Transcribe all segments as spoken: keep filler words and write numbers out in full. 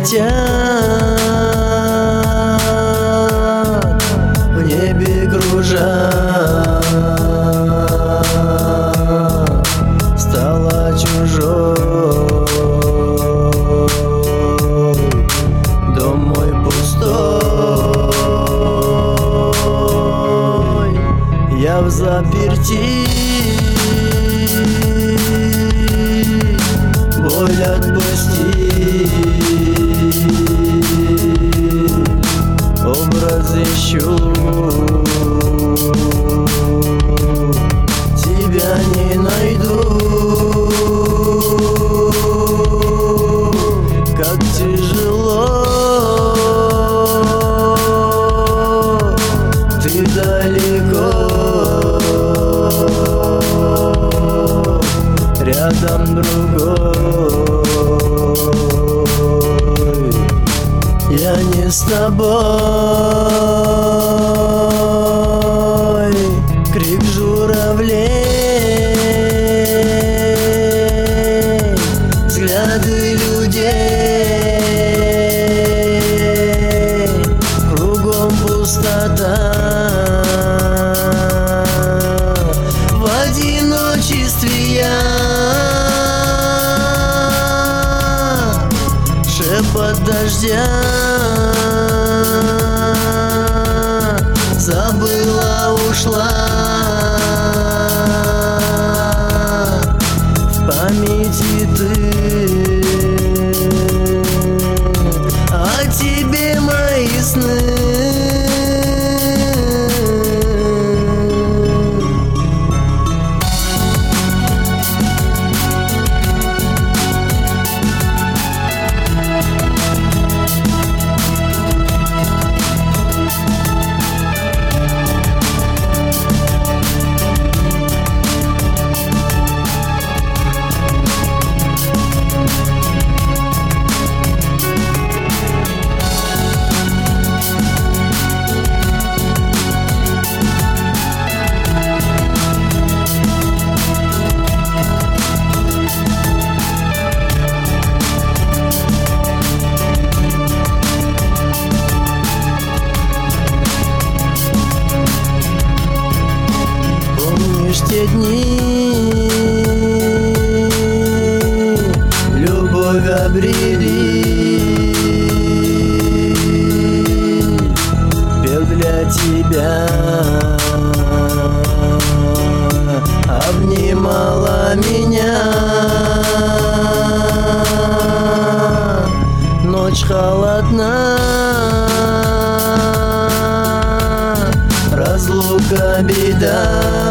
летят, в небе кружат. Стала чужой, дом мой пустой, я в заперти. Боль отпусти, образ ищу, тебя не найду. Как тяжело, ты далеко, рядом другой, я не с тобой. Крик журавлей, взгляды людей, кругом пустота. В одиночестве я, шепот дождя, забыла, ушла. В памяти ты, а тебе мои сны. Те дни любовь обрели, пел для тебя, обнимала меня. Ночь холодна, разлука беда.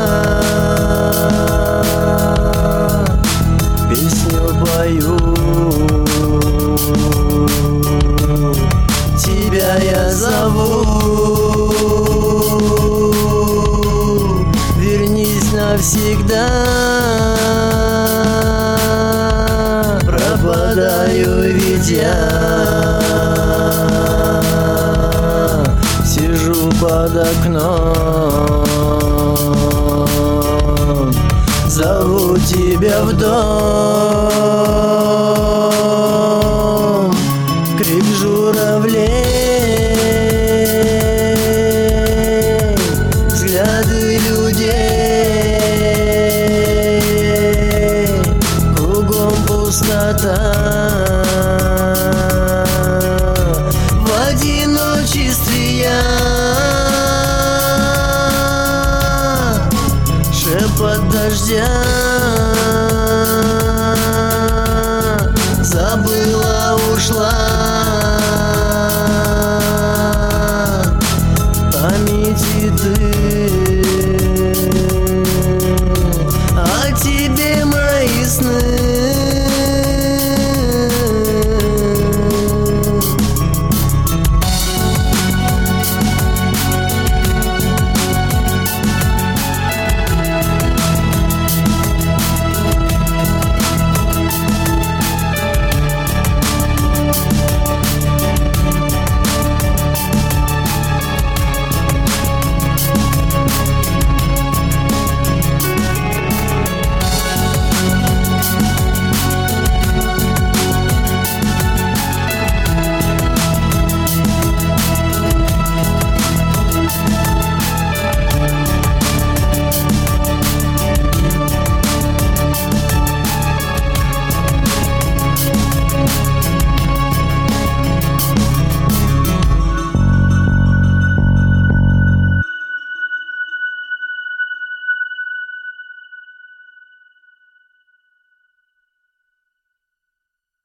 Песню пою, тебя я зову. Вернись навсегда, пропадаю ведь я, сижу под окном, зову тебя в дом. Крик журавлей, взгляды людей, кругом пустота. В одиночестве я, шепот дождя,